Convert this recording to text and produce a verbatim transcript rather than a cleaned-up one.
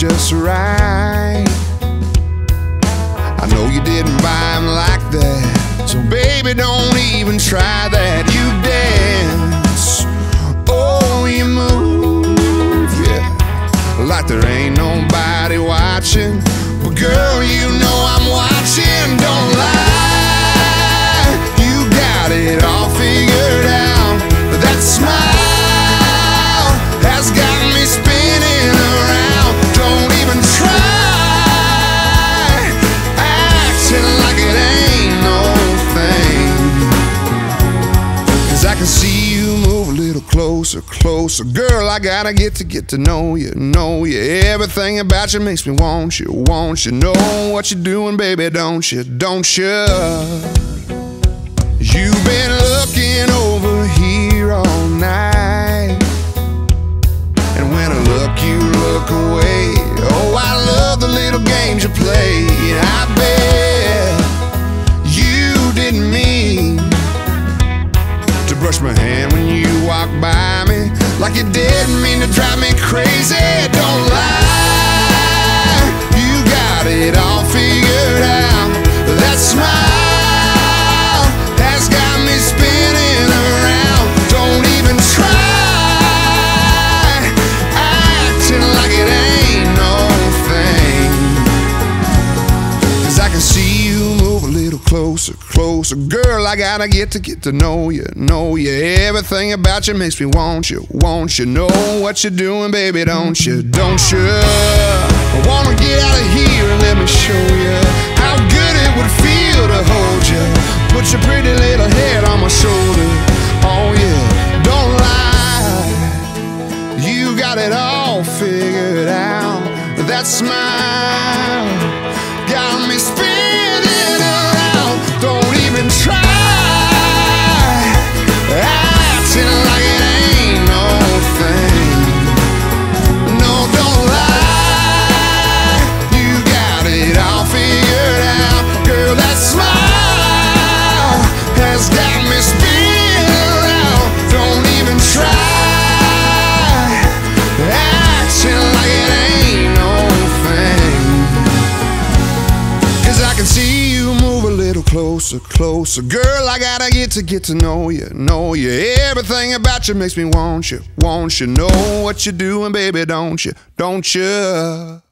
just right. I know you didn't buy them like that, so baby, don't even try that. You dance, oh, you move, yeah, like there ain't nobody watching. But girl, you know I'm watching, don't lie. You got it all figured out. That smile has got me spinning around. Don't even try acting like it ain't no thing, 'cause I can see you move a little closer, closer. Girl, I gotta get to get to know you, know you. Everything about you makes me want you, want you. Know what you're doing, baby, don't you, don't you? You've been looking over here all night, and when I look, you look away. Oh, I love the little games you play. I bet you didn't mean to brush my hand when you walked by me, like you didn't mean to drive me crazy. Don't lie, you got it all figured out. That smile has got me spinning around. Don't even try acting like it ain't no thing, 'cause I can see you move a little closer, closer. Girl, I gotta get to get to know you, know you. Everything about you makes me want you, want you. Know what you're doing, baby, don't you, don't you? I wanna get out of here and let me show you how good it would feel to hold you. Put your pretty little head on my shoulder. Oh yeah, don't lie, you got it all figured out. That smile got me spinning around. Don't even try acting like it ain't no thing. No, don't lie, you got it all figured out. Girl, that smile has got me spinning around. Don't even try acting like it ain't no thing, 'cause I can see you move a little closer, closer. Girl, I gotta get to get to know you, know you. Everything about you makes me want you, want you. Know what you're doing, baby, don't you, don't you?